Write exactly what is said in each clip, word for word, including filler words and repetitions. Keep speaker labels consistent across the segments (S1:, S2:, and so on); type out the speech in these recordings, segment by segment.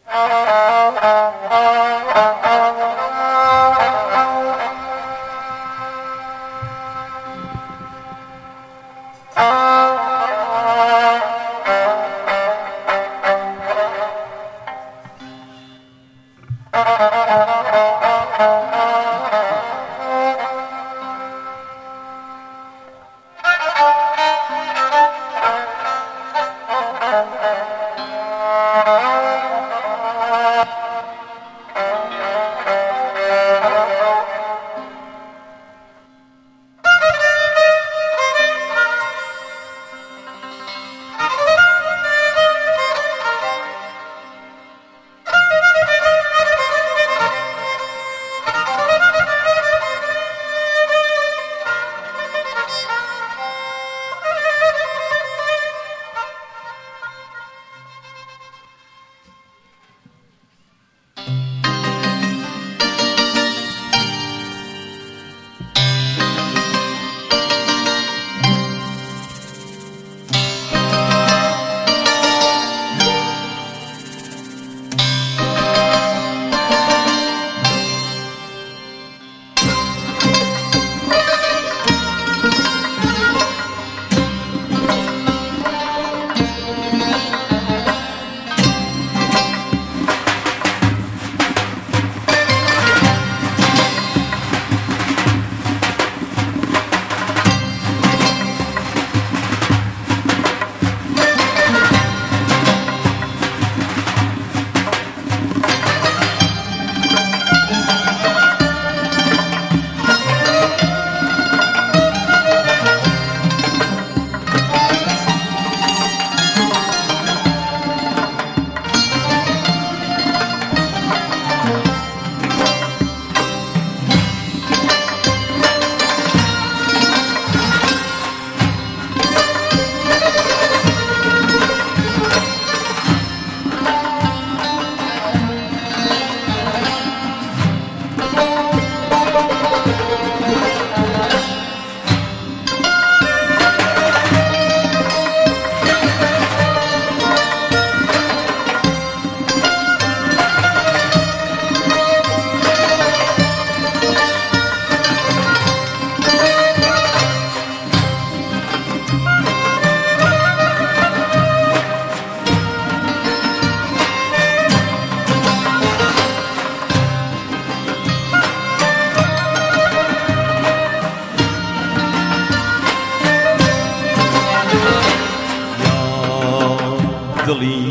S1: دڵی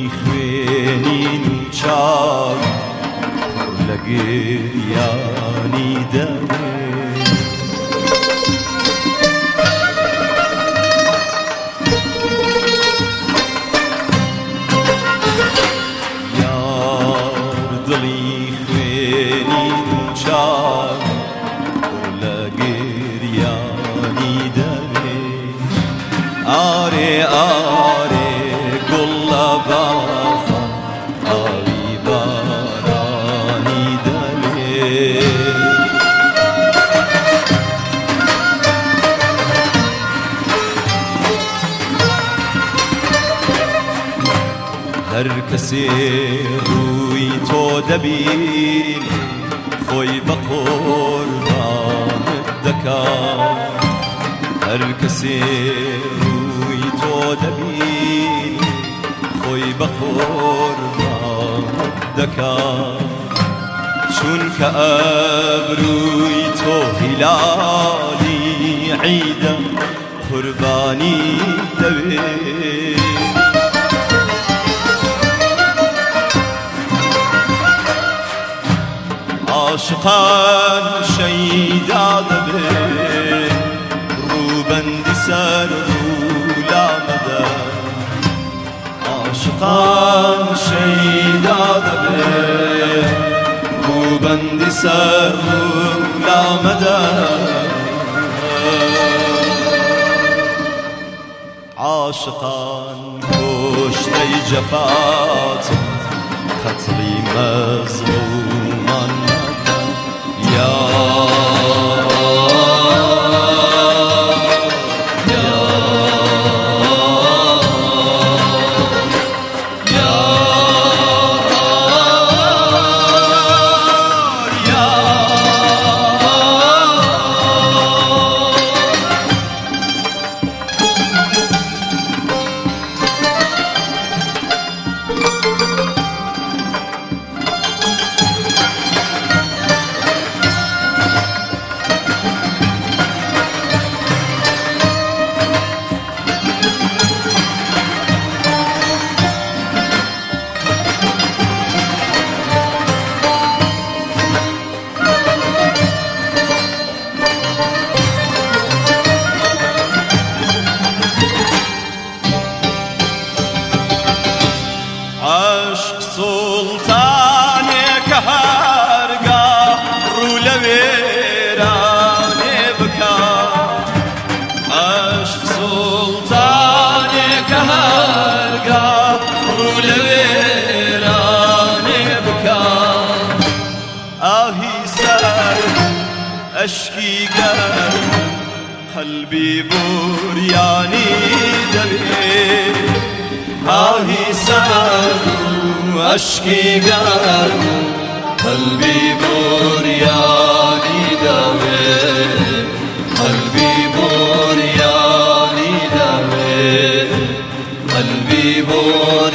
S1: خوێنین و چاو لە گریانی دەمێ یار دڵی خوێنین و چاو لە گریانی دەمێ ئارێ ئارێ گوڵە باخە ئاوی بارانی دەمێ هەر کەسێ ڕووی تۆ دەبین خۆی بە قوربانت دەکات هەر کەسێ ڕووی تۆ دەبین خۆی بە قوربانت دەکات چونکە ئەبرووی تۆ هیلالی عیدە قوربانی دەوێت عاشقان شەیدا دەبێت ڕووبەندی سەر ڕوولامەدە عاشقان شەیدا دەبێت ڕووبەندی سەر ڕوولامەدە عاشقان کۆشتەی جەفات قەتڵی مەزمومان عشق سلطانی که هرگاه رو لویرانی بکن عشق سلطانی که هرگاه رو لویرانی بکن آهی سر اشکی گرم قلبی بوریانی دوی آهی سر اشکی گرم قلبی بوریانی دوی قلبی بوریانی دوی قلبی بوریانی